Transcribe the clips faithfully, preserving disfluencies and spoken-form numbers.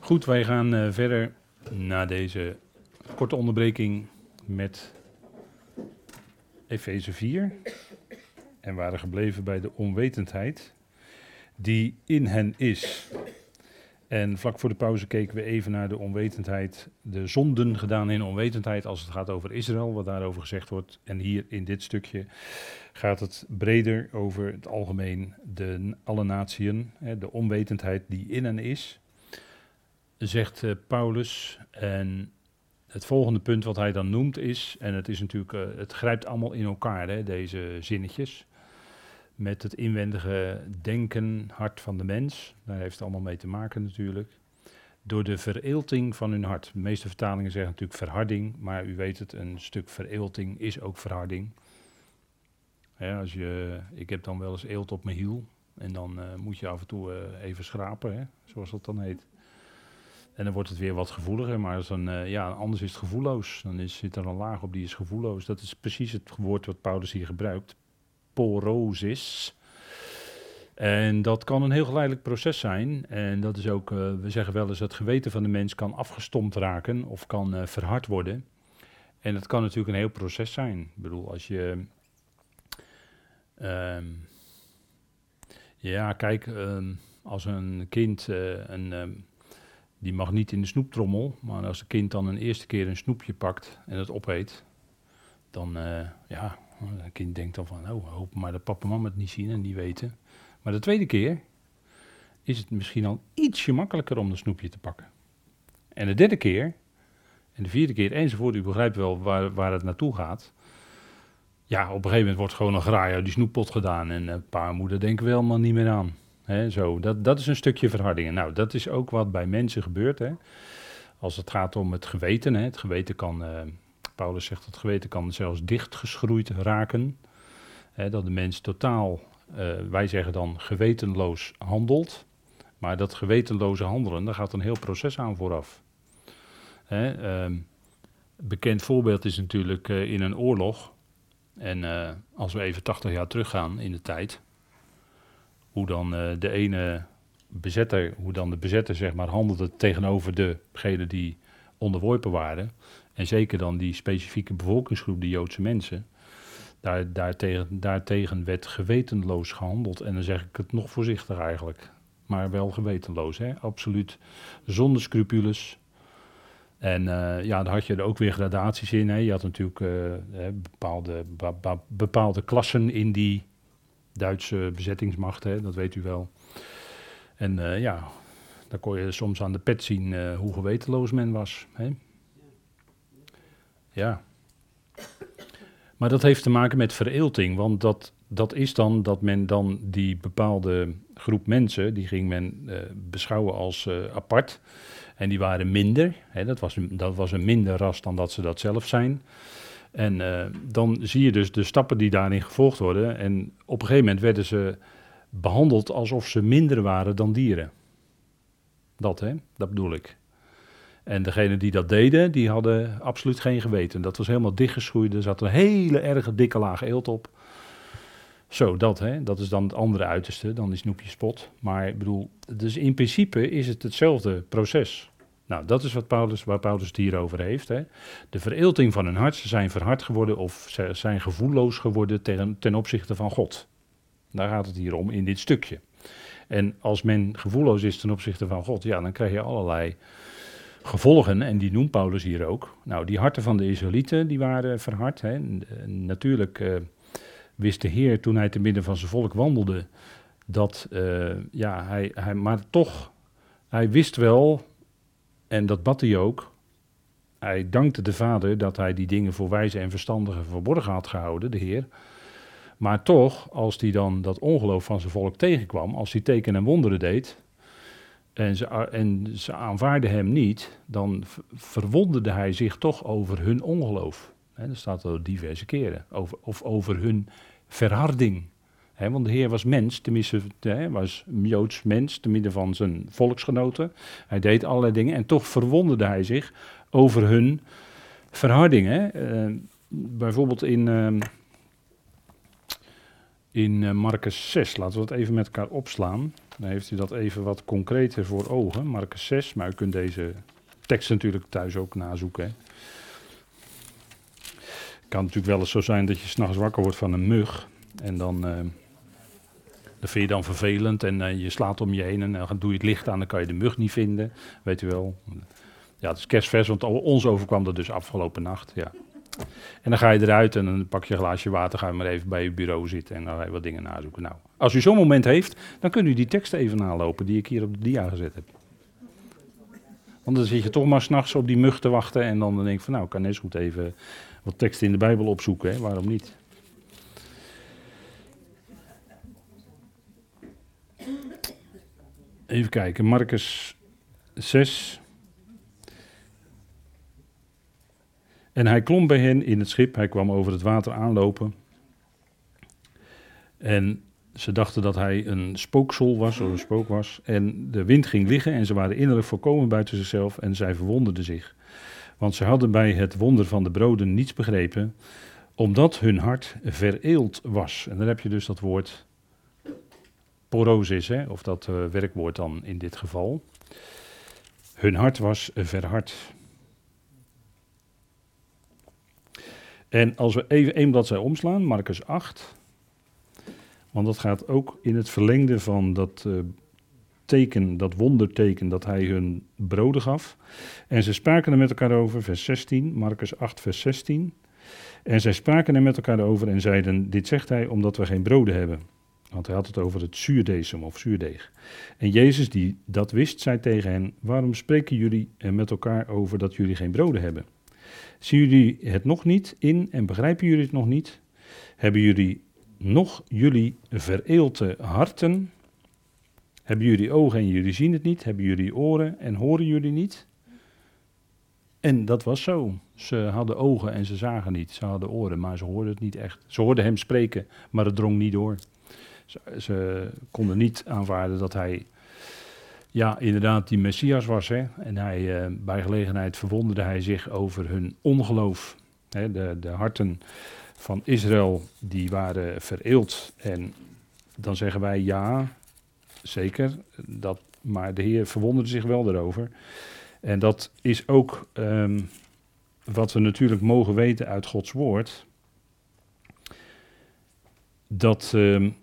Goed, wij gaan uh, verder na deze korte onderbreking met Efeze vier. En we waren gebleven bij de onwetendheid die in hen is. En vlak voor de pauze keken we even naar de onwetendheid, de zonden gedaan in onwetendheid als het gaat over Israël, wat daarover gezegd wordt. En hier in dit stukje gaat het breder over het algemeen, de, alle natieën, hè, de onwetendheid die in hen is, zegt uh, Paulus. En het volgende punt wat hij dan noemt is, en het is natuurlijk, uh, het grijpt allemaal in elkaar, hè, deze zinnetjes, met het inwendige denken, hart van de mens. Daar heeft het allemaal mee te maken natuurlijk. Door de vereelting van hun hart. De meeste vertalingen zeggen natuurlijk verharding, maar u weet het, een stuk vereelting is ook verharding. Ja, als je, ik heb dan wel eens eelt op mijn hiel en dan uh, moet je af en toe uh, even schrapen, hè, zoals dat dan heet. En dan wordt het weer wat gevoeliger, maar als dan, uh, ja, anders is het gevoelloos. Dan is, zit er een laag op die is gevoelloos. Dat is precies het woord wat Paulus hier gebruikt. Porosis. En dat kan een heel geleidelijk proces zijn. En dat is ook, uh, we zeggen wel eens, het geweten van de mens kan afgestompt raken of kan uh, verhard worden. En dat kan natuurlijk een heel proces zijn. Ik bedoel, als je... Uh, ja, kijk, uh, als een kind... Uh, een, uh, die mag niet in de snoeptrommel, maar als een kind dan een eerste keer een snoepje pakt en het opeet, dan, uh, ja, een kind denkt dan van, oh, hoop maar dat papa en mama het niet zien en niet weten. Maar de tweede keer is het misschien al ietsje makkelijker om de snoepje te pakken. En de derde keer, en de vierde keer enzovoort, u begrijpt wel waar, waar het naartoe gaat. Ja, op een gegeven moment wordt gewoon een graai uit die snoeppot gedaan en uh, pa en moeder denken wel helemaal niet meer aan. He, zo, dat, dat is een stukje verharding. Nou, dat is ook wat bij mensen gebeurt. Hè. Als het gaat om het geweten. Hè. Het geweten kan, uh, Paulus zegt dat het geweten kan zelfs dichtgeschroeid raken. Hè, dat de mens totaal, uh, wij zeggen dan gewetenloos handelt. Maar dat gewetenloze handelen, daar gaat een heel proces aan vooraf. Hè, uh, bekend voorbeeld is natuurlijk uh, in een oorlog. En uh, als we even tachtig jaar teruggaan in de tijd, hoe dan uh, de ene bezetter, hoe dan de bezetter zeg maar handelde tegenover degenen die onderworpen waren. En zeker dan die specifieke bevolkingsgroep, de Joodse mensen. Daar, daartegen, daartegen werd gewetenloos gehandeld. En dan zeg ik het nog voorzichtig eigenlijk. Maar wel gewetenloos, hè? Absoluut zonder scrupules. En uh, ja, daar had je er ook weer gradaties in. Hè? Je had natuurlijk uh, bepaalde, ba, ba, bepaalde klassen in die Duitse bezettingsmacht, hè, dat weet u wel. En uh, ja, dan kon je soms aan de pet zien uh, hoe gewetenloos men was. Hè? Ja. Maar dat heeft te maken met vereelting, want dat, dat is dan dat men dan die bepaalde groep mensen, die ging men uh, beschouwen als uh, apart. En die waren minder, hè, dat was, dat was een minder ras dan dat ze dat zelf zijn. En uh, dan zie je dus de stappen die daarin gevolgd worden. En op een gegeven moment werden ze behandeld alsof ze minder waren dan dieren. Dat, hè? Dat bedoel ik. En degenen die dat deden, die hadden absoluut geen geweten. Dat was helemaal dichtgeschroeid. Er zat een hele erge dikke laag eelt op. Zo, dat, hè? Dat is dan het andere uiterste, dan die snoepjespot. Maar ik bedoel, dus in principe is het hetzelfde proces. Nou, dat is wat Paulus, waar Paulus het hier over heeft. Hè. De vereelting van hun hart, ze zijn verhard geworden of ze zijn gevoelloos geworden ten, ten opzichte van God. Daar gaat het hier om in dit stukje. En als men gevoelloos is ten opzichte van God, ja, dan krijg je allerlei gevolgen. En die noemt Paulus hier ook. Nou, die harten van de Israëlieten, die waren verhard. Hè. Natuurlijk uh, wist de Heer toen hij te midden van zijn volk wandelde, dat, uh, ja, hij, hij, maar toch, hij wist wel. En dat bad hij ook. Hij dankte de Vader dat hij die dingen voor wijze en verstandigen verborgen had gehouden, de Heer. Maar toch, als hij dan dat ongeloof van zijn volk tegenkwam, als hij tekenen en wonderen deed, en ze, en ze aanvaarden hem niet, dan verwonderde hij zich toch over hun ongeloof. He, dat staat er diverse keren. Over, of over hun verharding. He, want de Heer was mens, tenminste, he, was een Joods mens, te midden van zijn volksgenoten. Hij deed allerlei dingen en toch verwonderde hij zich over hun verharding. Hè. Uh, bijvoorbeeld in, uh, in uh, Marcus zes, laten we dat even met elkaar opslaan. Dan heeft u dat even wat concreter voor ogen. Marcus zes, maar u kunt deze tekst natuurlijk thuis ook nazoeken. Hè. Het kan natuurlijk wel eens zo zijn dat je 's nachts wakker wordt van een mug. En dan, uh, dat vind je dan vervelend en uh, je slaat om je heen en dan doe je het licht aan, dan kan je de mug niet vinden. Weet u wel. Ja, het is kerstvers, want ons overkwam dat dus afgelopen nacht. Ja. En dan ga je eruit en dan pak je een glaasje water, ga je maar even bij je bureau zitten en dan ga je wat dingen nazoeken. Nou, als u zo'n moment heeft, dan kunt u die tekst even nalopen die ik hier op de dia gezet heb. Want dan zit je toch maar 's nachts op die mug te wachten en dan denk je van nou, ik kan net zo goed even wat teksten in de Bijbel opzoeken, hè? Waarom niet? Even kijken, Marcus zes. En hij klom bij hen in het schip, hij kwam over het water aanlopen. En ze dachten dat hij een spooksel was, of een spook was. En de wind ging liggen en ze waren innerlijk volkomen buiten zichzelf en zij verwonderden zich. Want ze hadden bij het wonder van de broden niets begrepen, omdat hun hart vereeld was. En dan heb je dus dat woord porosis, hè, of dat uh, werkwoord dan in dit geval. Hun hart was verhard. En als we even één bladzij omslaan, Marcus acht, want dat gaat ook in het verlengde van dat uh, teken, dat wonderteken dat hij hun broden gaf. En ze spraken er met elkaar over, vers zestien, Marcus acht, vers zestien. En zij spraken er met elkaar over en zeiden, dit zegt hij omdat we geen broden hebben. Want hij had het over het zuurdesem of zuurdeeg. En Jezus die dat wist, zei tegen hen, waarom spreken jullie er met elkaar over dat jullie geen broden hebben? Zien jullie het nog niet in en begrijpen jullie het nog niet? Hebben jullie nog jullie vereelte harten? Hebben jullie ogen en jullie zien het niet? Hebben jullie oren en horen jullie niet? En dat was zo. Ze hadden ogen en ze zagen niet. Ze hadden oren, maar ze hoorden het niet echt. Ze hoorden hem spreken, maar het drong niet door. Ze, ze konden niet aanvaarden dat hij, ja, inderdaad die Messias was. Hè? En hij, uh, bij gelegenheid verwonderde hij zich over hun ongeloof. Hè? De, de harten van Israël, die waren vereeld. En dan zeggen wij, ja, zeker, dat, maar de Heer verwonderde zich wel daarover. En dat is ook um, wat we natuurlijk mogen weten uit Gods woord. Dat, um,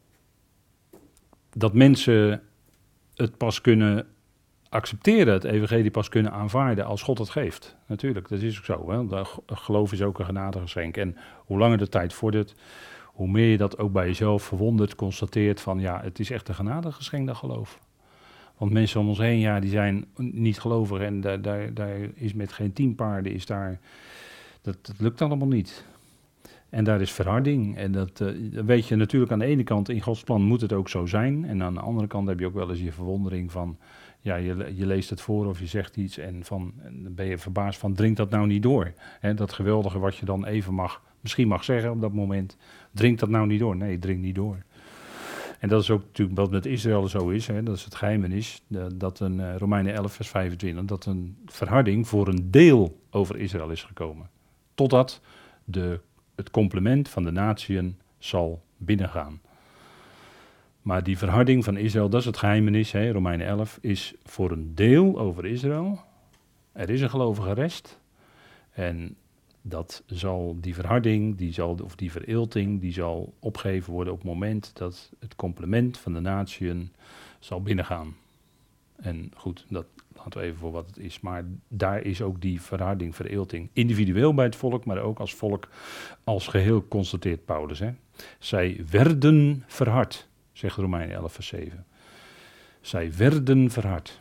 dat mensen het pas kunnen accepteren, het evangelie pas kunnen aanvaarden als God het geeft. Natuurlijk, dat is ook zo. Hè? Dat geloof is ook een genadegeschenk. En hoe langer de tijd vordert, hoe meer je dat ook bij jezelf verwondert, constateert van ja, het is echt een genadegeschenk, dat geloof. Want mensen om ons heen, ja, die zijn niet gelovig en daar, daar, daar is met geen tien paarden, is daar, dat, dat lukt allemaal niet. En daar is verharding en dat uh, weet je natuurlijk aan de ene kant, in Gods plan moet het ook zo zijn. En aan de andere kant heb je ook wel eens je verwondering van, ja, je, je leest het voor of je zegt iets en, van, en dan ben je verbaasd van, dringt dat nou niet door? He, dat geweldige wat je dan even mag, misschien mag zeggen op dat moment, dringt dat nou niet door? Nee, het dringt niet door. En dat is ook natuurlijk wat met Israël zo is, hè, dat is het geheimenis, dat een uh, Romeinen elf vers vijfentwintig, dat een verharding voor een deel over Israël is gekomen. Totdat de, het complement van de natieën zal binnengaan. Maar die verharding van Israël, dat is het geheimenis, hè, Romeinen elf, is voor een deel over Israël. Er is een gelovige rest en dat zal die verharding, die zal, of die vereelting, die zal opgegeven worden op het moment dat het complement van de natieën zal binnengaan. En goed, dat laten we even voor wat het is. Maar daar is ook die verharding, vereelting, individueel bij het volk, maar ook als volk als geheel, constateert Paulus. Hè. Zij werden verhard, zegt Romeinen elf vers zeven. Zij werden verhard.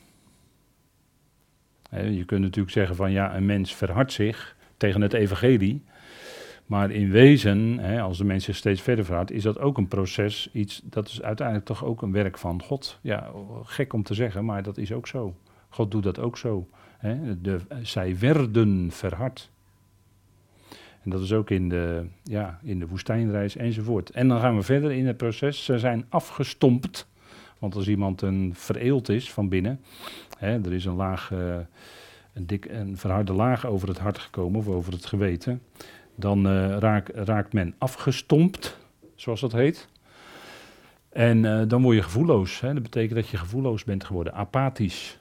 Hè, je kunt natuurlijk zeggen van ja, een mens verhardt zich tegen het evangelie, maar in wezen, hè, als de mens zich steeds verder verhardt, is dat ook een proces, iets, dat is uiteindelijk toch ook een werk van God. Ja, gek om te zeggen, maar dat is ook zo. God doet dat ook zo. Hè. De, zij werden verhard. En dat is ook in de, ja, in de woestijnreis enzovoort. En dan gaan we verder in het proces. Ze zijn afgestompt, want als iemand een vereeld is van binnen, hè, er is een laag, uh, een, dik, een verharde laag over het hart gekomen, of over het geweten, dan uh, raak, raakt men afgestompt, zoals dat heet. En uh, dan word je gevoelloos. Hè? Dat betekent dat je gevoelloos bent geworden, apathisch.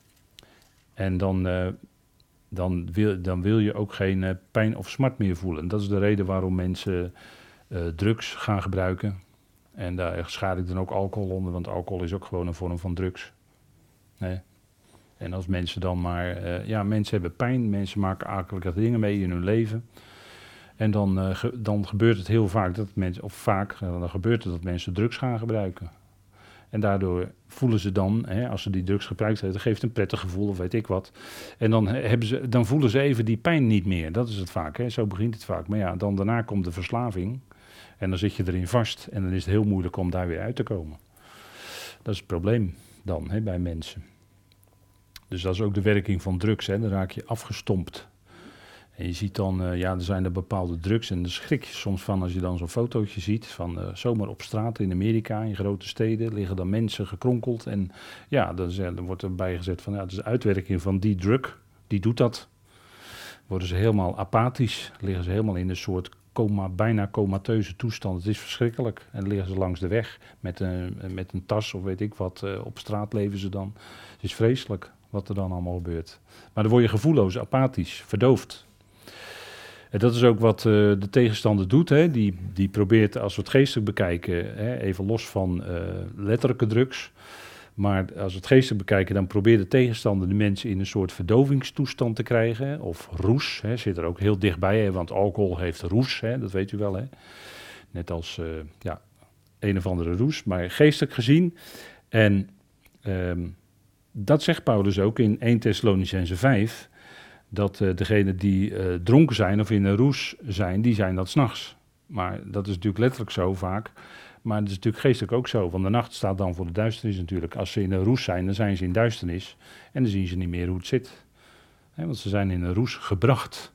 En dan, uh, dan, wil, dan wil je ook geen uh, pijn of smart meer voelen. Dat is de reden waarom mensen uh, drugs gaan gebruiken. En daar schaar ik dan ook alcohol onder, want alcohol is ook gewoon een vorm van drugs. Nee. En als mensen dan maar... Uh, ja, mensen hebben pijn, mensen maken akelige dingen mee in hun leven. En dan, uh, ge, dan gebeurt het heel vaak dat mensen... Of vaak, uh, dan gebeurt het dat mensen drugs gaan gebruiken. En daardoor voelen ze dan, hè, als ze die drugs gebruikt hebben, dat geeft een prettig gevoel of weet ik wat. En dan, hebben ze, dan voelen ze even die pijn niet meer. Dat is het vaak, hè. Zo begint het vaak. Maar ja, dan daarna komt de verslaving. En dan zit je erin vast. En dan is het heel moeilijk om daar weer uit te komen. Dat is het probleem dan, hè, bij mensen. Dus dat is ook de werking van drugs, hè. Dan raak je afgestompt. En je ziet dan, uh, ja, er zijn er bepaalde drugs en daar schrik je soms van als je dan zo'n fotootje ziet van uh, zomaar op straat in Amerika, in grote steden, liggen dan mensen gekronkeld. En ja, dan, dan wordt erbij gezet van, ja, het is de uitwerking van die drug, die doet dat. Worden ze helemaal apathisch, liggen ze helemaal in een soort coma, bijna comateuze toestand. Het is verschrikkelijk. En dan liggen ze langs de weg met een, met een tas of weet ik wat, uh, op straat leven ze dan. Het is vreselijk wat er dan allemaal gebeurt. Maar dan word je gevoelloos, apathisch, verdoofd. En dat is ook wat uh, de tegenstander doet. Hè. Die, die probeert, als we het geestelijk bekijken, hè, even los van uh, letterlijke drugs. Maar als we het geestelijk bekijken, dan probeert de tegenstander de mensen in een soort verdovingstoestand te krijgen. Of roes, hè, zit er ook heel dichtbij, hè, want alcohol heeft roes, hè, dat weet u wel. Hè. Net als uh, ja, een of andere roes, maar geestelijk gezien. En um, dat zegt Paulus ook in eerste Thessalonicenzen vijf... dat uh, degenen die uh, dronken zijn of in een roes zijn, die zijn dat 's nachts. Maar dat is natuurlijk letterlijk zo vaak. Maar het is natuurlijk geestelijk ook zo. Want de nacht staat dan voor de duisternis natuurlijk. Als ze in een roes zijn, dan zijn ze in duisternis. En dan zien ze niet meer hoe het zit. He, want ze zijn in een roes gebracht.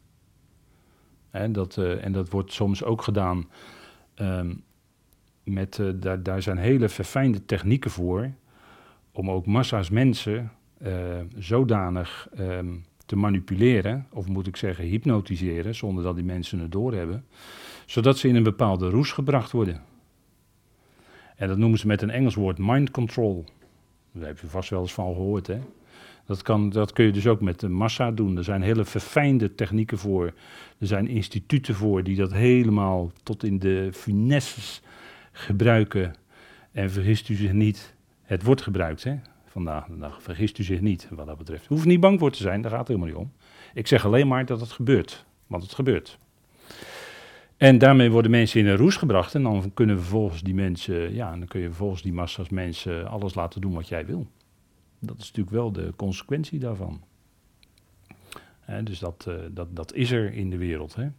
He, dat, uh, en dat wordt soms ook gedaan um, met... Uh, daar, daar zijn hele verfijnde technieken voor. Om ook massa's mensen uh, zodanig... Um, te manipuleren, of moet ik zeggen hypnotiseren, zonder dat die mensen het doorhebben, zodat ze in een bepaalde roes gebracht worden. En dat noemen ze met een Engels woord mind control. Daar heb je vast wel eens van gehoord, hè. Dat, kan, dat kun je dus ook met de massa doen. Er zijn hele verfijnde technieken voor. Er zijn instituten voor die dat helemaal tot in de finesses gebruiken. En vergist u zich niet, het wordt gebruikt, hè. Vandaag de dag. Vergist u zich niet wat dat betreft. U hoeft niet bang voor te zijn, daar gaat het helemaal niet om. Ik zeg alleen maar dat het gebeurt, want het gebeurt. En daarmee worden mensen in een roes gebracht en dan kunnen we vervolgens die mensen, ja, dan kun je vervolgens die massa's mensen alles laten doen wat jij wil. Dat is natuurlijk wel de consequentie daarvan. He, dus dat, uh, dat, dat is er in de wereld. Hè.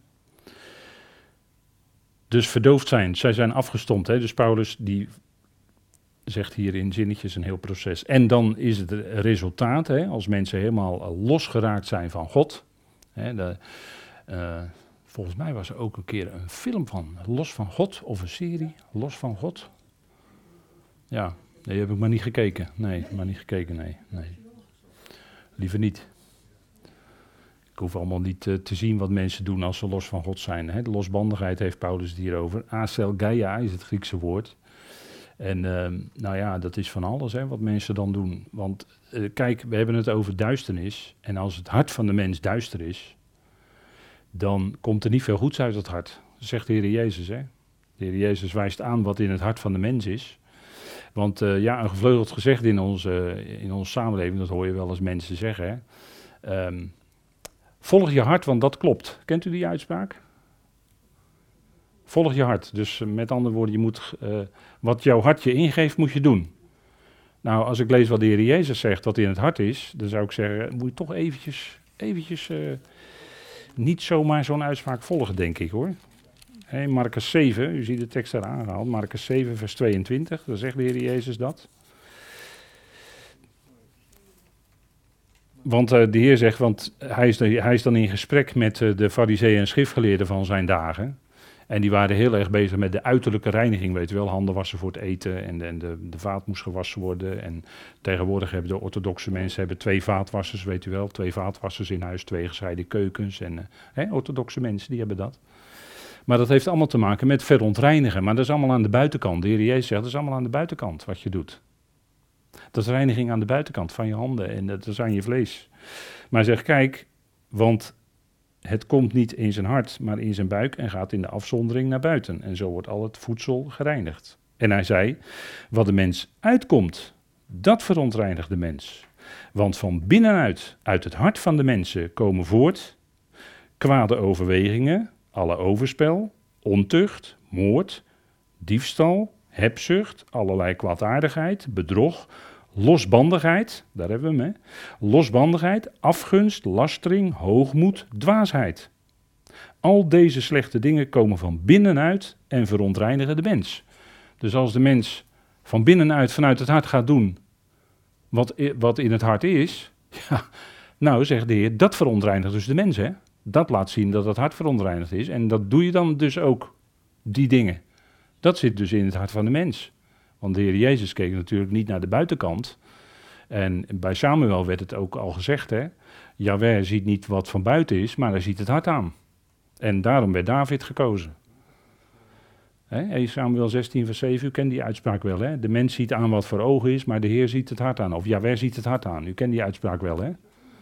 Dus verdoofd zijn, zij zijn afgestompt. Hè. Dus Paulus die... zegt hier in zinnetjes een heel proces. En dan is het resultaat, hè, als mensen helemaal losgeraakt zijn van God. Hè, de, uh, volgens mij was er ook een keer een film van, Los van God, of een serie, Los van God. Ja, die heb ik maar niet gekeken. Nee, maar niet gekeken, nee. nee. Liever niet. Ik hoef allemaal niet uh, te zien wat mensen doen als ze los van God zijn. Hè. De losbandigheid heeft Paulus het hier over. Aselgeia is het Griekse woord. En uh, nou ja, dat is van alles hè, wat mensen dan doen. Want uh, kijk, we hebben het over duisternis. En als het hart van de mens duister is, dan komt er niet veel goeds uit het hart. Dat zegt de Heer Jezus. Hè? De Heer Jezus wijst aan wat in het hart van de mens is. Want uh, ja, een gevleugeld gezegde in onze, uh, in onze samenleving, dat hoor je wel eens mensen zeggen. Hè? Um, volg je hart, want dat klopt. Kent u die uitspraak? Volg je hart. Dus uh, met andere woorden, je moet, uh, wat jouw hart je ingeeft, moet je doen. Nou, als ik lees wat de Heer Jezus zegt, wat in het hart is, dan zou ik zeggen, moet je toch eventjes, eventjes uh, niet zomaar zo'n uitspraak volgen, denk ik hoor. Hey, Marcus zeven, u ziet de tekst daar aangehaald, Marcus zeven vers tweeëntwintig, dan zegt de Heer Jezus dat. Want uh, de Heer zegt, want hij is, de, hij is dan in gesprek met uh, de farizeeën en schriftgeleerden van zijn dagen. En die waren heel erg bezig met de uiterlijke reiniging, weet je wel. Handen wassen voor het eten en de, en de, de vaat moest gewassen worden. En tegenwoordig hebben de orthodoxe mensen hebben twee vaatwassers, weet u wel. Twee vaatwassers in huis, twee gescheiden keukens. En uh, hè, orthodoxe mensen, die hebben dat. Maar dat heeft allemaal te maken met verontreinigen. Maar dat is allemaal aan de buitenkant. De Heer Jezus zegt, dat is allemaal aan de buitenkant wat je doet. Dat is reiniging aan de buitenkant van je handen en dat is aan je vlees. Maar hij zegt, kijk, want het komt niet in zijn hart, maar in zijn buik en gaat in de afzondering naar buiten. En zo wordt al het voedsel gereinigd. En hij zei, wat de mens uitkomt, dat verontreinigt de mens. Want van binnenuit, uit het hart van de mensen, komen voort kwade overwegingen, alle overspel, ontucht, moord, diefstal, hebzucht, allerlei kwaadaardigheid, bedrog, losbandigheid, daar hebben we hem, hè? Losbandigheid, afgunst, lastering, hoogmoed, dwaasheid. Al deze slechte dingen komen van binnenuit en verontreinigen de mens. Dus als de mens van binnenuit vanuit het hart gaat doen wat, wat in het hart is, ja, nou zegt de Heer, dat verontreinigt dus de mens, hè? Dat laat zien dat het hart verontreinigd is en dat doe je dan dus ook, die dingen. Dat zit dus in het hart van de mens. Want de Heer Jezus keek natuurlijk niet naar de buitenkant. En bij Samuel werd het ook al gezegd, hè. Jahweh ziet niet wat van buiten is, maar hij ziet het hart aan. En daarom werd David gekozen. Hè, Samuel zestien vers zeven, u kent die uitspraak wel, hè. De mens ziet aan wat voor ogen is, maar de Heer ziet het hart aan. Of Jahweh ziet het hart aan. U kent die uitspraak wel, hè.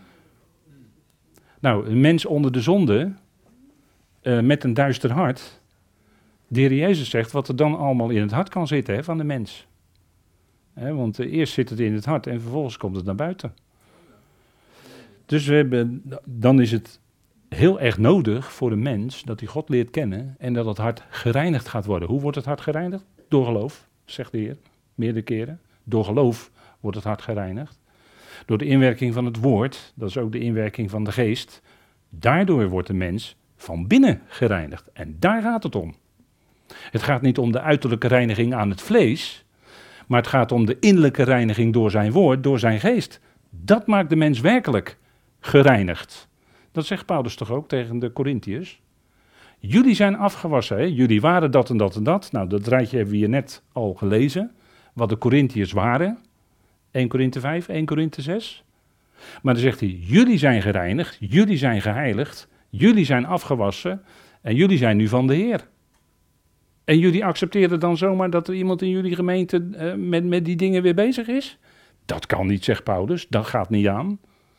Nou, een mens onder de zonde, uh, met een duister hart. De Heer Jezus zegt wat er dan allemaal in het hart kan zitten, hè, van de mens. Hè, want uh, eerst zit het in het hart en vervolgens komt het naar buiten. Dus we hebben, dan is het heel erg nodig voor de mens dat hij God leert kennen en dat het hart gereinigd gaat worden. Hoe wordt het hart gereinigd? Door geloof, zegt de Heer, meerdere keren. Door geloof wordt het hart gereinigd. Door de inwerking van het woord, dat is ook de inwerking van de geest. Daardoor wordt de mens van binnen gereinigd. En daar gaat het om. Het gaat niet om de uiterlijke reiniging aan het vlees, maar het gaat om de innerlijke reiniging door zijn woord, door zijn geest. Dat maakt de mens werkelijk gereinigd. Dat zegt Paulus toch ook tegen de Korintiërs. Jullie zijn afgewassen, hè? Jullie waren dat en dat en dat. Nou, dat rijtje hebben we hier net al gelezen, wat de Korintiërs waren. Eerste Korinthe vijf, Eerste Korinthe zes. Maar dan zegt hij, jullie zijn gereinigd, jullie zijn geheiligd, jullie zijn afgewassen en jullie zijn nu van de Heer. En jullie accepteren dan zomaar dat er iemand in jullie gemeente uh, met, met die dingen weer bezig is? Dat kan niet, zegt Paulus, dat gaat niet aan.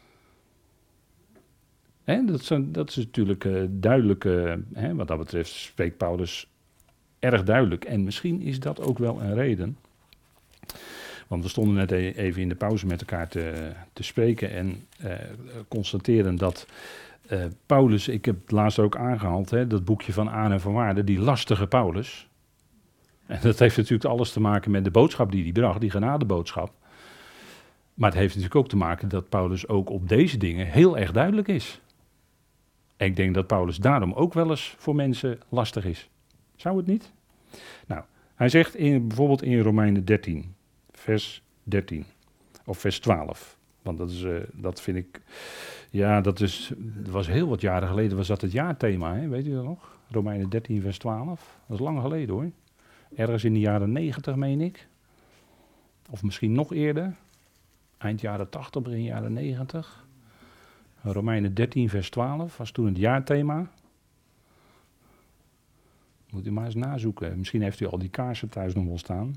Hè, dat, is, dat is natuurlijk uh, duidelijk, uh, hè, wat dat betreft spreekt Paulus erg duidelijk. En misschien is dat ook wel een reden. Want we stonden net even in de pauze met elkaar te, te spreken en uh, constateren dat uh, Paulus, ik heb het laatst ook aangehaald, hè, dat boekje van Aan en van Waarde, die lastige Paulus. En dat heeft natuurlijk alles te maken met de boodschap die hij bracht, die genadeboodschap. Maar het heeft natuurlijk ook te maken dat Paulus ook op deze dingen heel erg duidelijk is. En ik denk dat Paulus daarom ook wel eens voor mensen lastig is. Zou het niet? Nou, hij zegt in, bijvoorbeeld in Romeinen dertien, vers dertien, of vers twaalf. Want dat, is, uh, dat vind ik, ja, dat, is, dat was heel wat jaren geleden, was dat het jaarthema, hè? Weet u dat nog? Romeinen dertien, vers twaalf. Dat is lang geleden hoor. Ergens in de jaren negentig, meen ik. Of misschien nog eerder. Eind jaren tachtig, begin jaren negentig. Romeinen dertien, vers twaalf was toen het jaarthema. Moet u maar eens nazoeken. Misschien heeft u al die kaarsen thuis nog wel staan.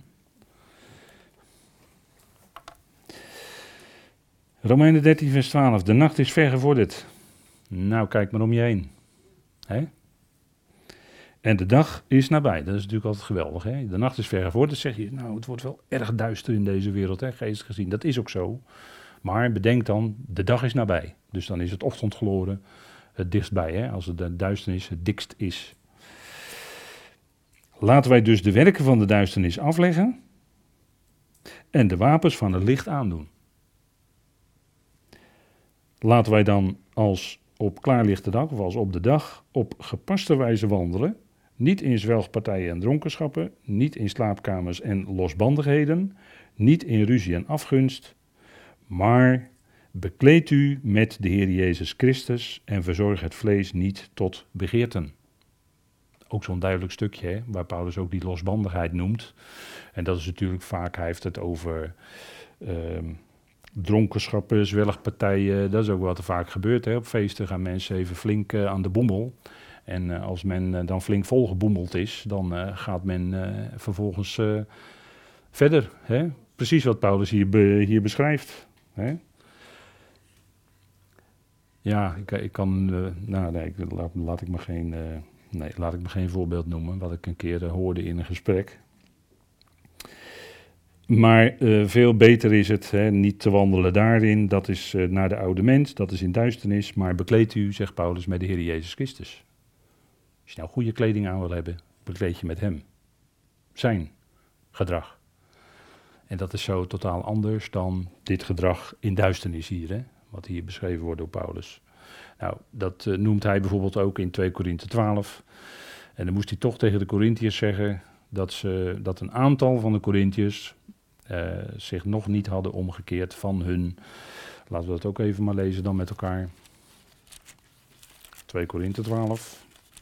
Romeinen dertien, vers twaalf. De nacht is ver gevorderd. Nou, kijk maar om je heen. Hè? En de dag is nabij. Dat is natuurlijk altijd geweldig. Hè? De nacht is ver gevorderd. Zeg je, nou, het wordt wel erg duister in deze wereld, hè, geestelijk gezien. Dat is ook zo. Maar bedenk dan, de dag is nabij. Dus dan is het ochtendgloren het dichtstbij, hè, als het de duisternis het dikst is. Laten wij dus de werken van de duisternis afleggen en de wapens van het licht aandoen. Laten wij dan als op klaarlichte dag, of als op de dag, op gepaste wijze wandelen, niet in zwelgpartijen en dronkenschappen, niet in slaapkamers en losbandigheden, niet in ruzie en afgunst, maar bekleed u met de Heer Jezus Christus en verzorg het vlees niet tot begeerten. Ook zo'n duidelijk stukje, hè, waar Paulus ook die losbandigheid noemt. En dat is natuurlijk vaak, hij heeft het over uh, dronkenschappen, zwelgpartijen. Dat is ook wat er vaak gebeurt. Hè. Op feesten gaan mensen even flink uh, aan de bommel. En uh, als men uh, dan flink volgeboemeld is, dan uh, gaat men uh, vervolgens uh, verder. Hè? Precies wat Paulus hier, be, hier beschrijft. Hè? Ja, ik, ik kan, uh, nou nee, ik, laat, laat ik me geen, uh, nee, laat ik me geen voorbeeld noemen, wat ik een keer uh, hoorde in een gesprek. Maar uh, veel beter is het, hè, niet te wandelen daarin, dat is uh, naar de oude mens, dat is in duisternis, maar bekleed u, zegt Paulus, met de Heer Jezus Christus. Als je nou goede kleding aan wil hebben, bekleed je met hem. Zijn gedrag. En dat is zo totaal anders dan dit gedrag in duisternis hier, hè, wat hier beschreven wordt door Paulus. Nou, dat uh, noemt hij bijvoorbeeld ook in twee Korinthe twaalf. En dan moest hij toch tegen de Korinthiërs zeggen dat, ze, dat een aantal van de Korinthiërs uh, zich nog niet hadden omgekeerd van hun. Laten we dat ook even maar lezen dan met elkaar. twee Korinthe twaalf.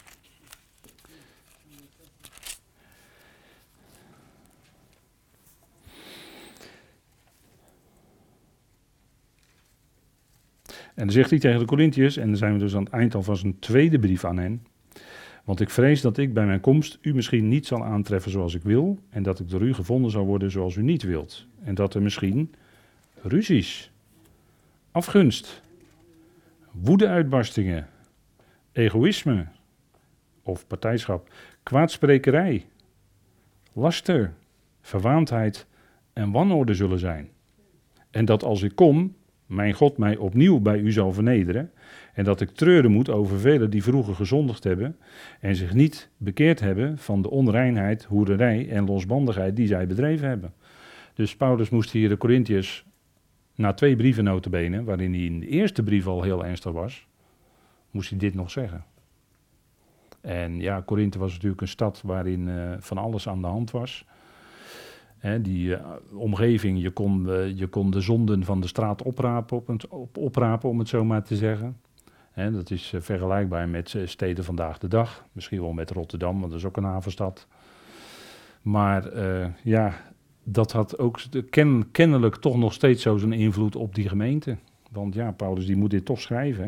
En dan zegt hij tegen de Korinthiërs, en dan zijn we dus aan het eind al van zijn tweede brief aan hen. Want ik vrees dat ik bij mijn komst u misschien niet zal aantreffen zoals ik wil, en dat ik door u gevonden zal worden zoals u niet wilt. En dat er misschien ruzies, afgunst, woedeuitbarstingen, egoïsme of partijschap, kwaadsprekerij, laster, verwaandheid en wanorde zullen zijn. En dat als ik kom, mijn God mij opnieuw bij u zal vernederen, en dat ik treuren moet over velen die vroeger gezondigd hebben en zich niet bekeerd hebben van de onreinheid, hoererij en losbandigheid die zij bedreven hebben. Dus Paulus moest hier de Korinthiërs, na twee brieven nota bene, waarin hij in de eerste brief al heel ernstig was, moest hij dit nog zeggen. En ja, Korinthe was natuurlijk een stad waarin uh, van alles aan de hand was. He, die uh, omgeving, je kon, uh, je kon de zonden van de straat oprapen, op het, op, oprapen, om het zo maar te zeggen. He, dat is uh, vergelijkbaar met uh, steden vandaag de dag. Misschien wel met Rotterdam, want dat is ook een havenstad. Maar uh, ja, dat had ook de, ken, kennelijk toch nog steeds zo zijn invloed op die gemeente. Want ja, Paulus die moet dit toch schrijven. Hè?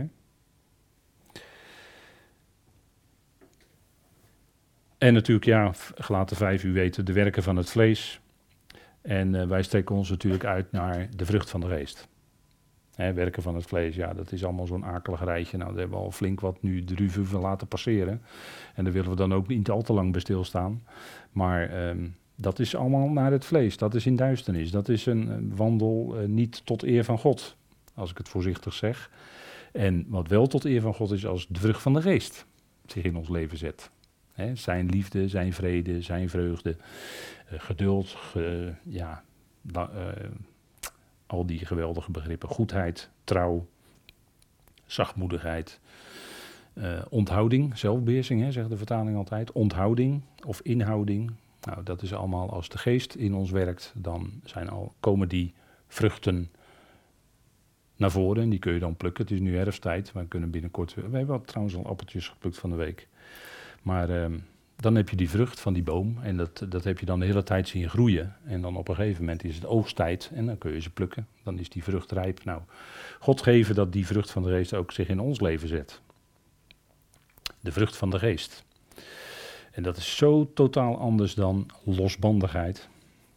En natuurlijk, ja, Galaten vijf, u weet, de werken van het vlees. En uh, wij steken ons natuurlijk uit naar de vrucht van de geest. Hè, werken van het vlees, ja, dat is allemaal zo'n akelig rijtje. Nou, daar hebben we al flink wat nu de revue van laten passeren. En daar willen we dan ook niet al te lang bij stilstaan. Maar um, dat is allemaal naar het vlees, dat is in duisternis. Dat is een, een wandel uh, niet tot eer van God, als ik het voorzichtig zeg. En wat wel tot eer van God is, als de vrucht van de geest zich in ons leven zet. Hè, zijn liefde, zijn vrede, zijn vreugde, uh, geduld, ge, ja, da, uh, al die geweldige begrippen. Goedheid, trouw, zachtmoedigheid, uh, onthouding, zelfbeheersing, hè, zegt de vertaling altijd. Onthouding of inhouding. Nou, dat is allemaal als de geest in ons werkt, dan zijn al, komen die vruchten naar voren. En die kun je dan plukken. Het is nu herfsttijd, we kunnen binnenkort... We hebben trouwens al appeltjes geplukt van de week. Maar uh, dan heb je die vrucht van die boom en dat, dat heb je dan de hele tijd zien groeien. En dan op een gegeven moment is het oogsttijd en dan kun je ze plukken. Dan is die vrucht rijp. Nou, God geven dat die vrucht van de geest ook zich in ons leven zet. De vrucht van de geest. En dat is zo totaal anders dan losbandigheid.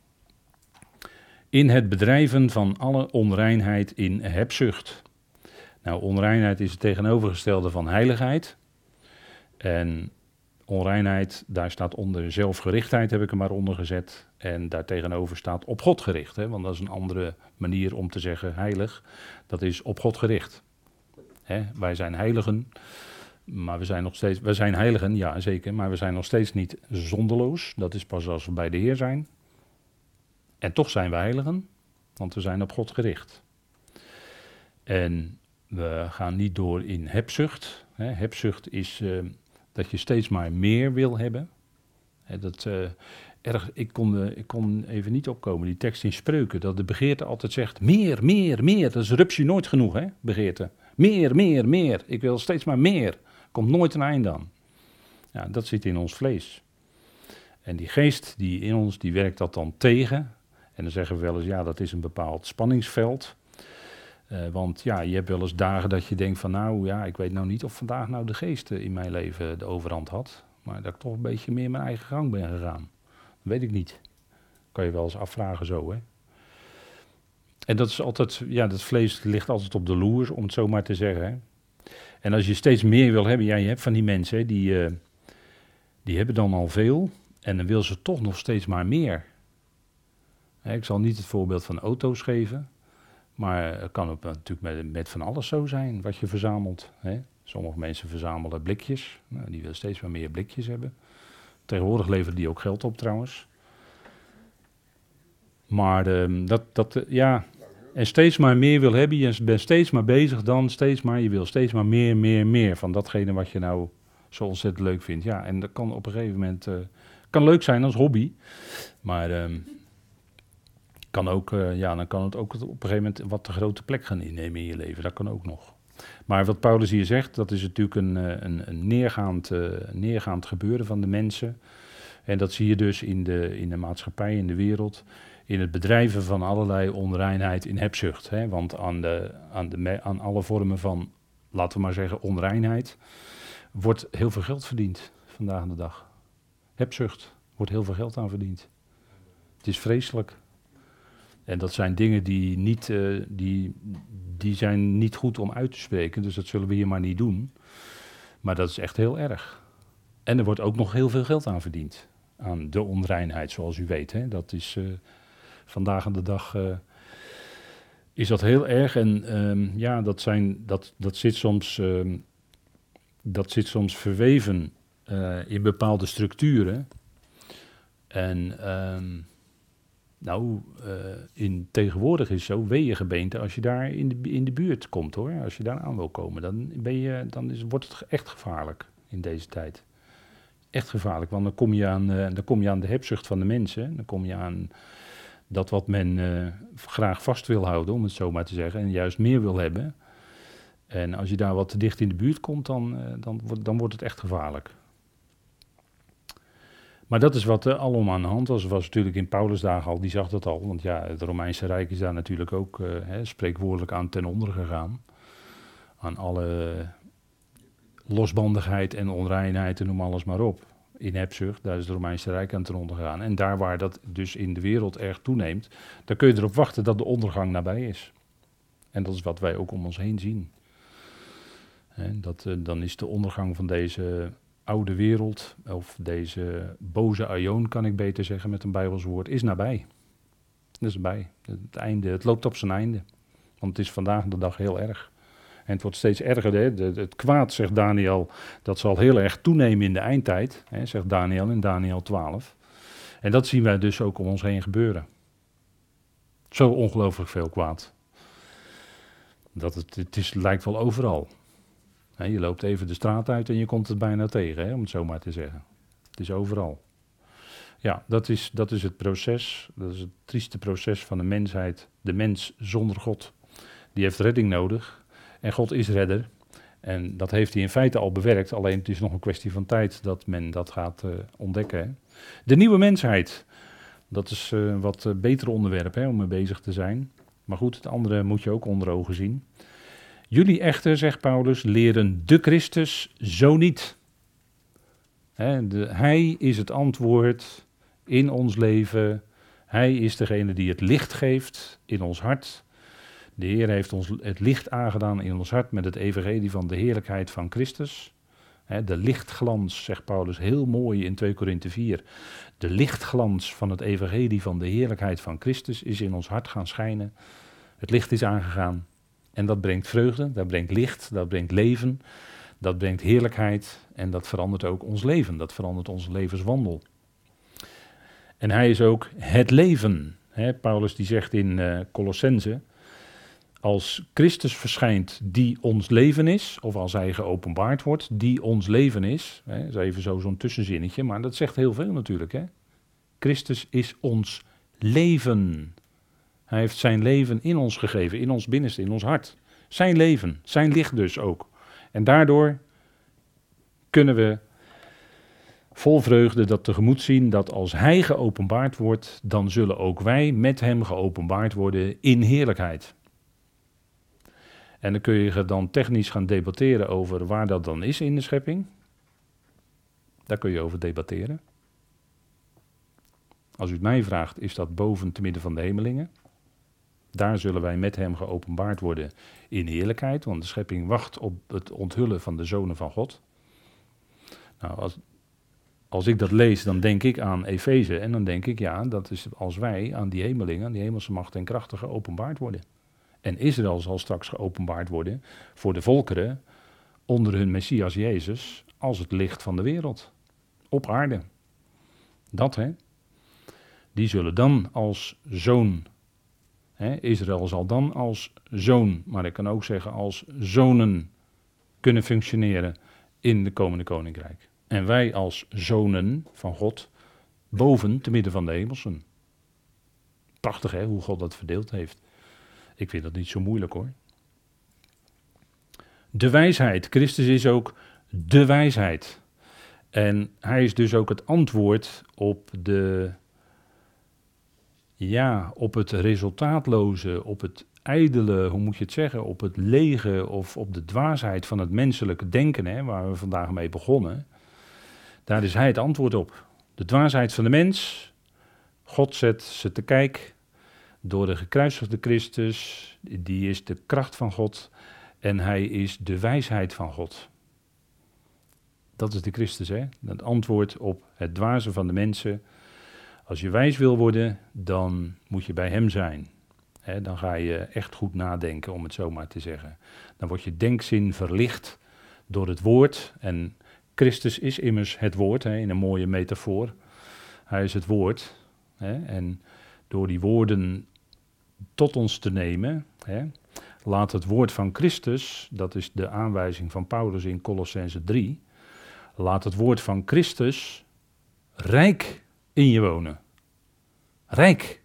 In het bedrijven van alle onreinheid in hebzucht. Nou, onreinheid is het tegenovergestelde van heiligheid. En onreinheid, daar staat onder zelfgerichtheid, heb ik er maar onder gezet. En daartegenover staat op God gericht. Hè? Want dat is een andere manier om te zeggen heilig. Dat is op God gericht. Hè? Wij zijn heiligen, maar we zijn nog steeds... We zijn heiligen, ja zeker, maar we zijn nog steeds niet zonderloos. Dat is pas als we bij de Heer zijn. En toch zijn we heiligen, want we zijn op God gericht. En we gaan niet door in hebzucht. Hè? Hebzucht is... Uh, dat je steeds maar meer wil hebben. He, dat, uh, erg, ik, kon, uh, ik kon even niet opkomen, die tekst in Spreuken, dat de begeerte altijd zegt, meer, meer, meer. Dat is rupsje nooit genoeg, hè, begeerte. Meer, meer, meer. Ik wil steeds maar meer. Komt nooit een eind aan. Ja, dat zit in ons vlees. En die geest die in ons, die werkt dat dan tegen. En dan zeggen we wel eens, ja, dat is een bepaald spanningsveld. Uh, want ja, je hebt wel eens dagen dat je denkt van nou ja, ik weet nou niet of vandaag nou de geest uh, in mijn leven de overhand had. Maar dat ik toch een beetje meer mijn eigen gang ben gegaan. Dat weet ik niet. Kan je wel eens afvragen zo, hè. En dat is altijd, ja, dat vlees ligt altijd op de loer, om het zo maar te zeggen, hè. En als je steeds meer wil hebben, ja, je hebt van die mensen, hè, die, uh, die hebben dan al veel en dan wil ze toch nog steeds maar meer. Hè, ik zal niet het voorbeeld van auto's geven, maar het kan ook natuurlijk met, met van alles zo zijn wat je verzamelt. Hè. Sommige mensen verzamelen blikjes, nou, die willen steeds maar meer blikjes hebben. Tegenwoordig leveren die ook geld op trouwens. Maar uh, dat, dat uh, ja, en steeds maar meer wil hebben, je bent steeds maar bezig dan, steeds maar, je wil steeds maar meer, meer, meer van datgene wat je nou zo ontzettend leuk vindt. Ja, en dat kan op een gegeven moment, uh, kan leuk zijn als hobby, maar uh, kan ook, uh, ja, dan kan het ook op een gegeven moment wat te grote plek gaan innemen in je leven, dat kan ook nog. Maar wat Paulus hier zegt, dat is natuurlijk een, een, een neergaand, uh, neergaand gebeuren van de mensen. En dat zie je dus in de, in de maatschappij, in de wereld, in het bedrijven van allerlei onreinheid in hebzucht. Hè? Want aan, de, aan, de, aan alle vormen van, laten we maar zeggen, onreinheid, wordt heel veel geld verdiend vandaag de dag. Hebzucht wordt heel veel geld aan verdiend. Het is vreselijk. En dat zijn dingen die, niet, uh, die, die zijn niet goed om uit te spreken, dus dat zullen we hier maar niet doen. Maar dat is echt heel erg. En er wordt ook nog heel veel geld aan verdiend. Aan de onreinheid, zoals u weet. Hè. Dat is uh, vandaag aan de dag uh, is dat heel erg. En um, ja, dat, zijn, dat, dat, zit soms, um, dat zit soms verweven uh, in bepaalde structuren. En um, nou, uh, in tegenwoordig is zo, wee je gemeente als je daar in de, in de buurt komt hoor. Als je daar aan wil komen, dan, ben je, dan is, wordt het echt gevaarlijk in deze tijd. Echt gevaarlijk, want dan kom je aan, uh, dan kom je aan de hebzucht van de mensen. Dan kom je aan dat wat men uh, graag vast wil houden, om het zo maar te zeggen, en juist meer wil hebben. En als je daar wat te dicht in de buurt komt, dan, uh, dan, dan wordt het echt gevaarlijk. Maar dat is wat uh, alom aan de hand was. was natuurlijk in Paulus' dagen al, die zag dat al. Want ja, het Romeinse Rijk is daar natuurlijk ook uh, hè, spreekwoordelijk aan ten onder gegaan. Aan alle losbandigheid en onreinheid en noem alles maar op. In hebzucht, daar is het Romeinse Rijk aan ten onder gegaan. En daar waar dat dus in de wereld erg toeneemt, dan kun je erop wachten dat de ondergang nabij is. En dat is wat wij ook om ons heen zien. Hè, dat, uh, dan is de ondergang van deze oude wereld, of deze boze aion, kan ik beter zeggen met een Bijbels woord, is nabij. Dat is nabij. Het einde, het loopt op zijn einde. Want het is vandaag de dag heel erg. En het wordt steeds erger. Hè? De, het kwaad, zegt Daniel, dat zal heel erg toenemen in de eindtijd, hè, zegt Daniel in Daniel twaalf. En dat zien wij dus ook om ons heen gebeuren. Zo ongelooflijk veel kwaad. Dat het, het is, lijkt wel overal. He, je loopt even de straat uit en je komt het bijna tegen, hè, om het zo maar te zeggen. Het is overal. Ja, dat is, dat is het proces, dat is het trieste proces van de mensheid. De mens zonder God, die heeft redding nodig. En God is redder. En dat heeft hij in feite al bewerkt, alleen het is nog een kwestie van tijd dat men dat gaat uh, ontdekken. Hè. De nieuwe mensheid, dat is een uh, wat uh, beter onderwerp hè, om mee bezig te zijn. Maar goed, het andere moet je ook onder ogen zien. Jullie echter, zegt Paulus, leren de Christus zo niet. He, de, hij is het antwoord in ons leven. Hij is degene die het licht geeft in ons hart. De Heer heeft ons het licht aangedaan in ons hart met het evangelie van de heerlijkheid van Christus. He, de lichtglans, zegt Paulus heel mooi in twee Korinthe vier. De lichtglans van het evangelie van de heerlijkheid van Christus is in ons hart gaan schijnen. Het licht is aangegaan. En dat brengt vreugde, dat brengt licht, dat brengt leven, dat brengt heerlijkheid en dat verandert ook ons leven, dat verandert onze levenswandel. En hij is ook het leven. Hè? Paulus die zegt in uh, Colossense, als Christus verschijnt die ons leven is, of als hij geopenbaard wordt die ons leven is, hè? Dat is even zo, zo'n tussenzinnetje, maar dat zegt heel veel natuurlijk. Hè? Christus is ons leven. Hij heeft zijn leven in ons gegeven, in ons binnenste, in ons hart. Zijn leven, zijn licht dus ook. En daardoor kunnen we vol vreugde dat tegemoet zien dat als hij geopenbaard wordt, dan zullen ook wij met hem geopenbaard worden in heerlijkheid. En dan kun je dan technisch gaan debatteren over waar dat dan is in de schepping. Daar kun je over debatteren. Als u het mij vraagt, is dat boven te midden van de hemelingen. Daar zullen wij met hem geopenbaard worden in heerlijkheid, want de schepping wacht op het onthullen van de zonen van God. Nou, als, als ik dat lees, dan denk ik aan Efeze en dan denk ik, ja, dat is als wij aan die hemelingen, aan die hemelse macht en krachten geopenbaard worden. En Israël zal straks geopenbaard worden voor de volkeren onder hun Messias Jezus als het licht van de wereld. Op aarde. Dat, hè. Die zullen dan als zoon, hè, Israël zal dan als zoon, maar ik kan ook zeggen als zonen kunnen functioneren in de komende koninkrijk. En wij als zonen van God boven te midden van de hemelsen. Prachtig, hè, hoe God dat verdeeld heeft. Ik vind dat niet zo moeilijk, hoor. De wijsheid. Christus is ook de wijsheid. En hij is dus ook het antwoord op de, ja, op het resultaatloze, op het ijdele, hoe moet je het zeggen, op het lege of op de dwaasheid van het menselijke denken, hè, waar we vandaag mee begonnen. Daar is hij het antwoord op. De dwaasheid van de mens, God zet ze te kijk door de gekruisigde Christus, die is de kracht van God en hij is de wijsheid van God. Dat is de Christus, hè? Het antwoord op het dwazen van de mensen. Als je wijs wil worden, dan moet je bij hem zijn. Hè, dan ga je echt goed nadenken, om het zo maar te zeggen. Dan wordt je denkzin verlicht door het woord. En Christus is immers het woord, hè, in een mooie metafoor. Hij is het woord. Hè, en door die woorden tot ons te nemen, hè, laat het woord van Christus, dat is de aanwijzing van Paulus in Kolossenzen drie... Laat het woord van Christus rijk in je wonen. Rijk.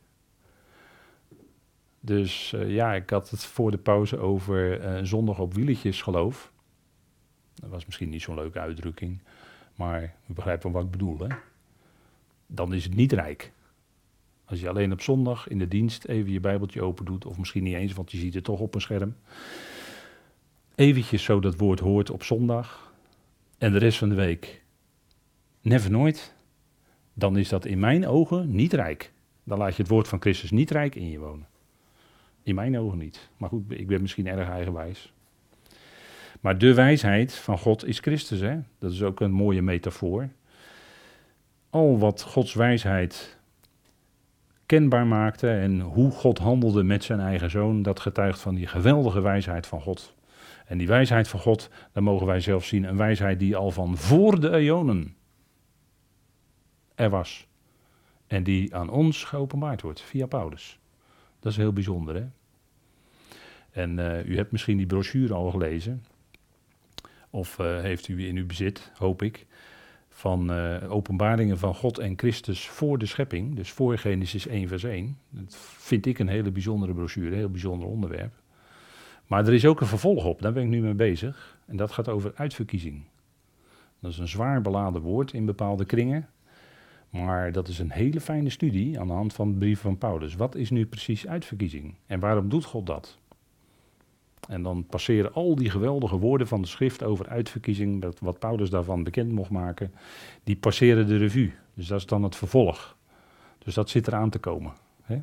Dus uh, ja, ik had het voor de pauze over uh, zondag op wieletjes geloof. Dat was misschien niet zo'n leuke uitdrukking, maar u begrijpt wel wat ik bedoel, hè? Dan is het niet rijk. Als je alleen op zondag in de dienst even je bijbeltje open doet, of misschien niet eens, want je ziet het toch op een scherm. Eventjes zo dat woord hoort op zondag. En de rest van de week never nooit, dan is dat in mijn ogen niet rijk. Dan laat je het woord van Christus niet rijk in je wonen. In mijn ogen niet. Maar goed, ik ben misschien erg eigenwijs. Maar de wijsheid van God is Christus, hè? Dat is ook een mooie metafoor. Al wat Gods wijsheid kenbaar maakte en hoe God handelde met zijn eigen zoon, dat getuigt van die geweldige wijsheid van God. En die wijsheid van God, daar mogen wij zelf zien, een wijsheid die al van voor de eonen er was. En die aan ons geopenbaard wordt, via Paulus. Dat is heel bijzonder, hè? En uh, u hebt misschien die brochure al gelezen, of uh, heeft u in uw bezit, hoop ik, van uh, openbaringen van God en Christus voor de schepping, dus voor Genesis één vers één. Dat vind ik een hele bijzondere brochure, een heel bijzonder onderwerp. Maar er is ook een vervolg op, daar ben ik nu mee bezig. En dat gaat over uitverkiezing. Dat is een zwaar beladen woord in bepaalde kringen. Maar dat is een hele fijne studie aan de hand van de brief van Paulus. Wat is nu precies uitverkiezing? En waarom doet God dat? En dan passeren al die geweldige woorden van de schrift over uitverkiezing, dat wat Paulus daarvan bekend mocht maken, die passeren de revue. Dus dat is dan het vervolg. Dus dat zit eraan te komen. Hè?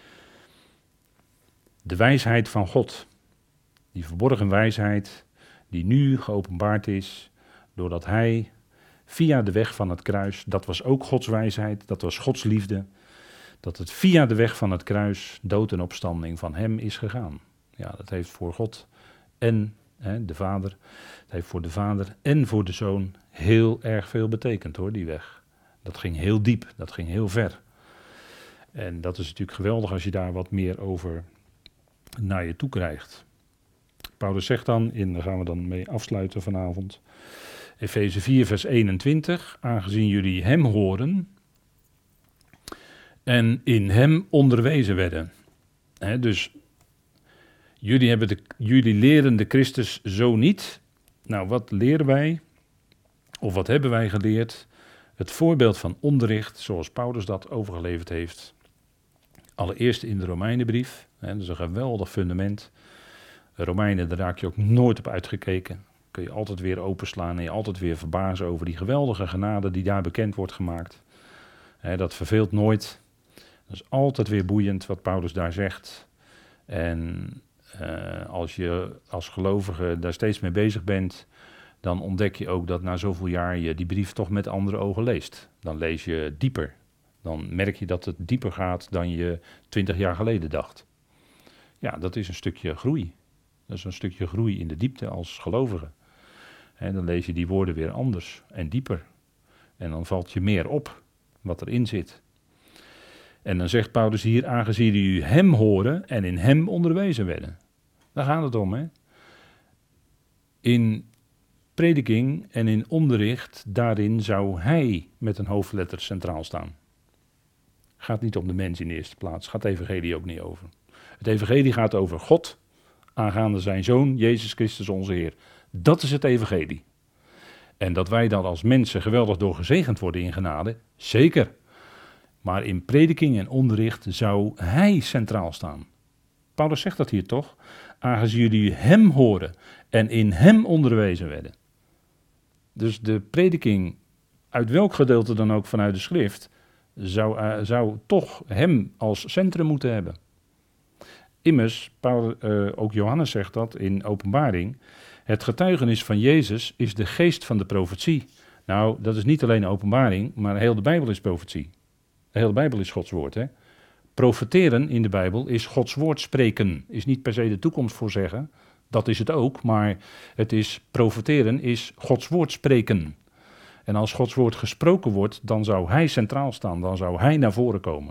De wijsheid van God. Die verborgen wijsheid die nu geopenbaard is doordat hij via de weg van het kruis, dat was ook Gods wijsheid, dat was Gods liefde, dat het via de weg van het kruis dood en opstanding van hem is gegaan. Ja, dat heeft voor God en hè, de Vader, het heeft voor de Vader en voor de Zoon heel erg veel betekend, hoor, die weg. Dat ging heel diep, dat ging heel ver. En dat is natuurlijk geweldig als je daar wat meer over naar je toe krijgt. Paulus zegt dan, in, daar gaan we dan mee afsluiten vanavond, Efeze vier vers eenentwintig, aangezien jullie hem horen en in hem onderwezen werden. He, dus jullie, hebben de, jullie leren de Christus zo niet. Nou, wat leren wij? Of wat hebben wij geleerd? Het voorbeeld van onderricht, zoals Paulus dat overgeleverd heeft. Allereerst in de Romeinenbrief, hè, dat is een geweldig fundament. Romeinen, daar raak je ook nooit op uitgekeken. Kun je altijd weer openslaan en je altijd weer verbazen over die geweldige genade die daar bekend wordt gemaakt. He, dat verveelt nooit. Dat is altijd weer boeiend wat Paulus daar zegt. En uh, als je als gelovige daar steeds mee bezig bent, dan ontdek je ook dat na zoveel jaar je die brief toch met andere ogen leest. Dan lees je dieper. Dan merk je dat het dieper gaat dan je twintig jaar geleden dacht. Ja, dat is een stukje groei. Dat is een stukje groei in de diepte als gelovige. En dan lees je die woorden weer anders en dieper. En dan valt je meer op wat erin zit. En dan zegt Paulus hier, aangezien jullie hem horen en in hem onderwezen werden. Daar gaat het om, hè. In prediking en in onderricht, daarin zou hij met een hoofdletter centraal staan. Gaat niet om de mens in de eerste plaats, gaat het evangelie ook niet over. Het evangelie gaat over God, aangaande zijn Zoon, Jezus Christus onze Heer. Dat is het evangelie. En dat wij dan als mensen geweldig door gezegend worden in genade, zeker. Maar in prediking en onderricht zou hij centraal staan. Paulus zegt dat hier toch? Aangezien jullie hem horen en in hem onderwezen werden. Dus de prediking, uit welk gedeelte dan ook vanuit de schrift, zou, uh, zou toch hem als centrum moeten hebben. Immers, Paul, uh, ook Johannes zegt dat in Openbaring, het getuigenis van Jezus is de geest van de profetie. Nou, dat is niet alleen Openbaring, maar heel de Bijbel is profetie. De hele Bijbel is Gods woord, hè. Profeteren in de Bijbel is Gods woord spreken, is niet per se de toekomst voorzeggen. Dat is het ook, maar het is profeteren is Gods woord spreken. En als Gods woord gesproken wordt, dan zou hij centraal staan, dan zou hij naar voren komen.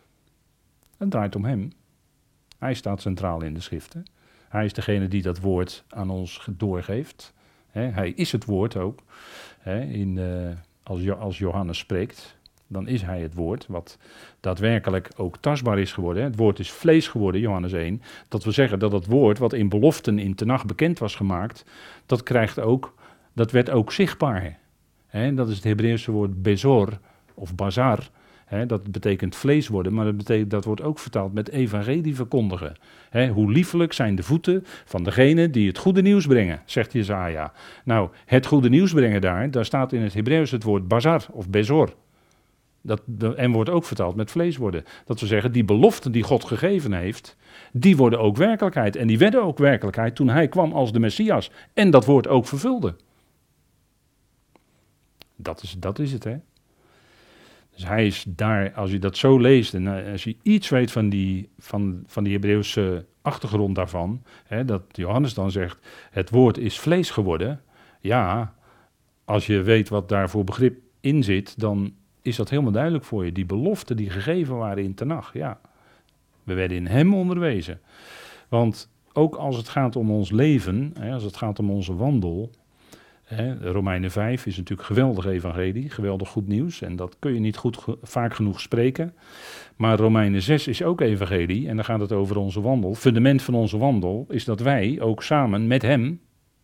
Het draait om hem. Hij staat centraal in de schriften. Hij is degene die dat woord aan ons doorgeeft. He, hij is het woord ook. He, in, uh, als, als Johannes spreekt, dan is hij het woord wat daadwerkelijk ook tastbaar is geworden. He, het woord is vlees geworden, Johannes één. Dat wil zeggen dat het woord wat in beloften in Tenach bekend was gemaakt, dat, krijgt ook, dat werd ook zichtbaar. He, dat is het Hebreeuwse woord bezor of bazar. He, dat betekent vlees worden, maar dat, betekent, dat wordt ook vertaald met evangelie verkondigen. He, hoe liefelijk zijn de voeten van degene die het goede nieuws brengen, zegt Jesaja. Nou, het goede nieuws brengen daar, daar staat in het Hebreeuws het woord bazar of bezor. Dat, en wordt ook vertaald met vlees worden. Dat wil zeggen, die beloften die God gegeven heeft, die worden ook werkelijkheid. En die werden ook werkelijkheid toen hij kwam als de Messias. En dat woord ook vervulde. Dat is, dat is het, hè. Dus hij is daar, als je dat zo leest en als je iets weet van die, van, van die Hebreeuwse achtergrond daarvan, hè, dat Johannes dan zegt, het woord is vlees geworden. Ja, als je weet wat daar voor begrip in zit, dan is dat helemaal duidelijk voor je. Die beloften die gegeven waren in Tenach, ja. We werden in hem onderwezen. Want ook als het gaat om ons leven, hè, als het gaat om onze wandel, hè, Romeinen vijf is natuurlijk geweldig evangelie, geweldig goed nieuws. En dat kun je niet goed, vaak genoeg spreken. Maar Romeinen zes is ook evangelie en dan gaat het over onze wandel. Fundament van onze wandel is dat wij ook samen met hem,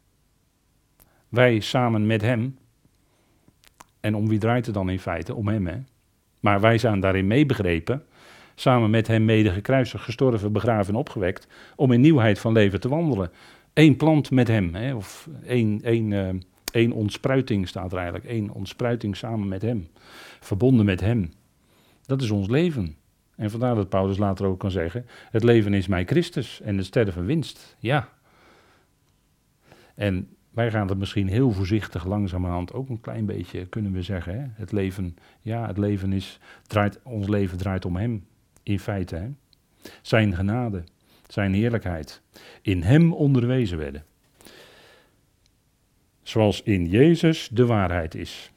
wij samen met hem, en om wie draait het dan in feite? Om hem, hè? Maar wij zijn daarin meebegrepen, samen met hem mede gekruisigd, gestorven, begraven en opgewekt, om in nieuwheid van leven te wandelen. Eén plant met hem, hè? Of één, één, uh, één ontspruiting staat er eigenlijk, één ontspruiting samen met hem, verbonden met hem. Dat is ons leven. En vandaar dat Paulus later ook kan zeggen, het leven is mij Christus en het sterven winst. Ja. En wij gaan het misschien heel voorzichtig langzamerhand ook een klein beetje, kunnen we zeggen. Hè? Het leven, ja, het leven is, draait, ons leven draait om hem, in feite. Hè? Zijn genade, zijn heerlijkheid. In hem onderwezen werden. Zoals in Jezus de waarheid is.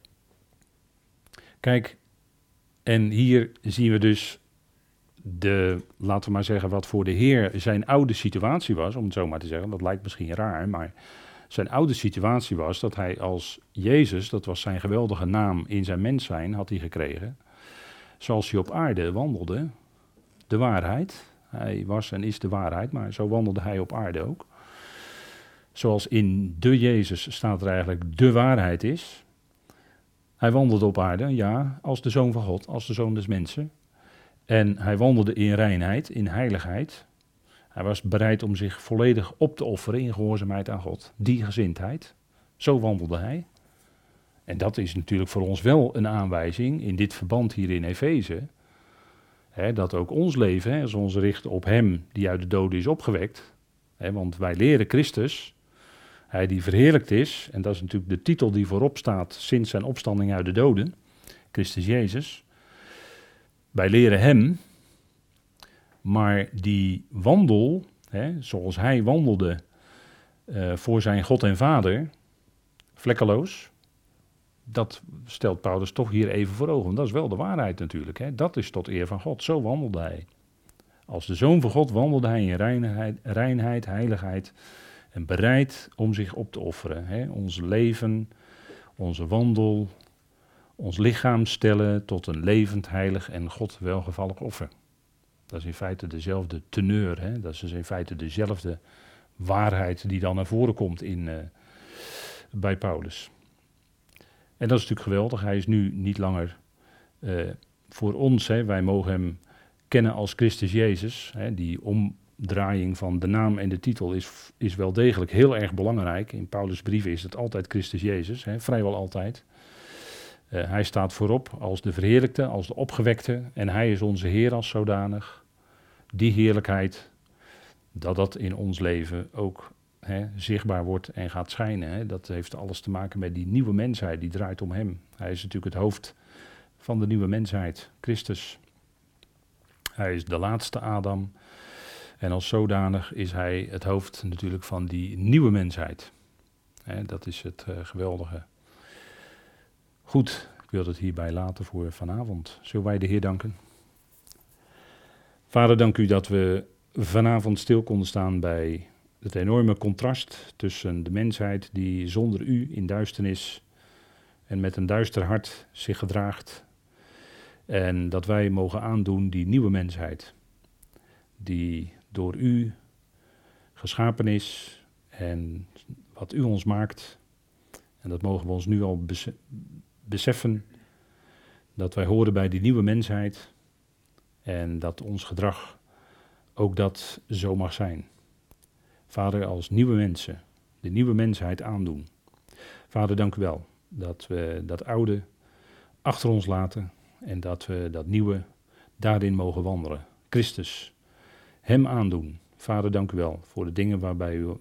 Kijk, en hier zien we dus de, laten we maar zeggen, wat voor de Heer zijn oude situatie was, om het zo maar te zeggen. Dat lijkt misschien raar, maar zijn oude situatie was dat hij als Jezus, dat was zijn geweldige naam in zijn mens zijn, had hij gekregen. Zoals hij op aarde wandelde, de waarheid. Hij was en is de waarheid, maar zo wandelde hij op aarde ook. Zoals in de Jezus staat er eigenlijk de waarheid is. Hij wandelde op aarde, ja, als de Zoon van God, als de Zoon des mensen. En hij wandelde in reinheid, in heiligheid. Hij was bereid om zich volledig op te offeren in gehoorzaamheid aan God. Die gezindheid. Zo wandelde hij. En dat is natuurlijk voor ons wel een aanwijzing in dit verband hier in Efeze. Hè, dat ook ons leven, hè, als we ons richten op hem die uit de doden is opgewekt. Hè, want wij leren Christus, hij die verheerlijkt is. En dat is natuurlijk de titel die voorop staat sinds zijn opstanding uit de doden. Christus Jezus. Wij leren hem. Maar die wandel, hè, zoals hij wandelde uh, voor zijn God en Vader, vlekkeloos, dat stelt Paulus toch hier even voor ogen. Dat is wel de waarheid natuurlijk. Hè. Dat is tot eer van God. Zo wandelde hij. Als de Zoon van God wandelde hij in reinheid, reinheid heiligheid en bereid om zich op te offeren. Hè. Ons leven, onze wandel, ons lichaam stellen tot een levend, heilig en God welgevallig offer. Dat is in feite dezelfde teneur. Hè. Dat is dus in feite dezelfde waarheid die dan naar voren komt in, uh, bij Paulus. En dat is natuurlijk geweldig. Hij is nu niet langer uh, voor ons. Hè. Wij mogen hem kennen als Christus Jezus. Hè. Die omdraaiing van de naam en de titel is, is wel degelijk heel erg belangrijk. In Paulus' brieven is het altijd Christus Jezus. Hè. Vrijwel altijd. Uh, hij staat voorop als de verheerlijkte, als de opgewekte. En hij is onze Heer als zodanig. Die heerlijkheid, dat dat in ons leven ook He, zichtbaar wordt en gaat schijnen. He. Dat heeft alles te maken met die nieuwe mensheid, die draait om hem. Hij is natuurlijk het hoofd van de nieuwe mensheid, Christus. Hij is de laatste Adam. En als zodanig is hij het hoofd natuurlijk van die nieuwe mensheid. He, dat is het uh, geweldige. Goed, ik wil het hierbij laten voor vanavond. Zullen wij de Heer danken? Vader, dank u dat we vanavond stil konden staan bij het enorme contrast tussen de mensheid die zonder u in duisternis en met een duister hart zich gedraagt. En dat wij mogen aandoen die nieuwe mensheid, die door u geschapen is en wat u ons maakt. En dat mogen we ons nu al beseffen, dat wij horen bij die nieuwe mensheid en dat ons gedrag ook dat zo mag zijn. Vader, als nieuwe mensen, de nieuwe mensheid aandoen. Vader, dank u wel dat we dat oude achter ons laten en dat we dat nieuwe daarin mogen wandelen. Christus, hem aandoen. Vader, dank u wel voor de dingen waarbij u,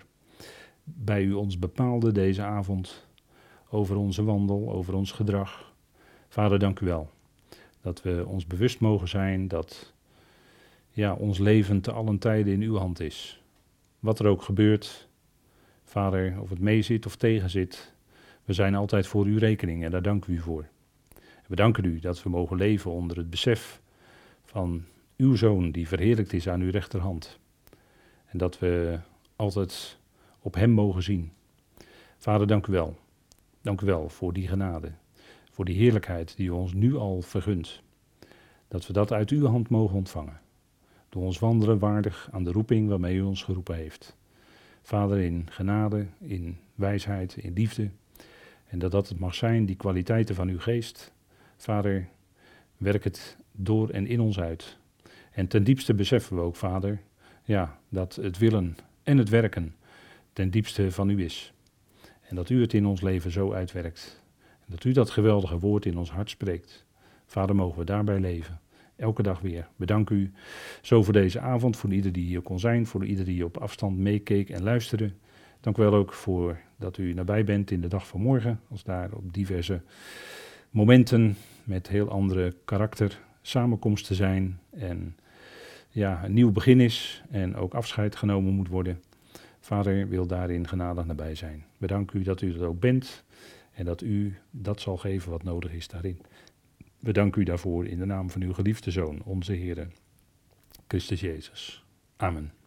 waarbij u ons bepaalde deze avond over onze wandel, over ons gedrag. Vader, dank u wel dat we ons bewust mogen zijn dat ja, ons leven te allen tijden in uw hand is. Wat er ook gebeurt, Vader, of het meezit of tegenzit, we zijn altijd voor uw rekening en daar dank u voor. We danken u dat we mogen leven onder het besef van uw Zoon die verheerlijkt is aan uw rechterhand. En dat we altijd op hem mogen zien. Vader, dank u wel. Dank u wel voor die genade, voor die heerlijkheid die u ons nu al vergunt. Dat we dat uit uw hand mogen ontvangen. Door ons wandelen waardig aan de roeping waarmee u ons geroepen heeft. Vader, in genade, in wijsheid, in liefde. En dat dat het mag zijn, die kwaliteiten van uw geest. Vader, werk het door en in ons uit. En ten diepste beseffen we ook, Vader, ja, dat het willen en het werken ten diepste van u is. En dat u het in ons leven zo uitwerkt. En dat u dat geweldige woord in ons hart spreekt. Vader, mogen we daarbij leven. Elke dag weer. Bedank u zo voor deze avond, voor ieder die hier kon zijn, voor ieder die op afstand meekeek en luisterde. Dank u wel ook voor dat u nabij bent in de dag van morgen, als daar op diverse momenten met heel andere karakter samenkomsten zijn en ja, een nieuw begin is en ook afscheid genomen moet worden. Vader wil daarin genadig nabij zijn. Bedank u dat u dat ook bent en dat u dat zal geven wat nodig is daarin. We danken u daarvoor in de naam van uw geliefde Zoon, onze Heer, Christus Jezus. Amen.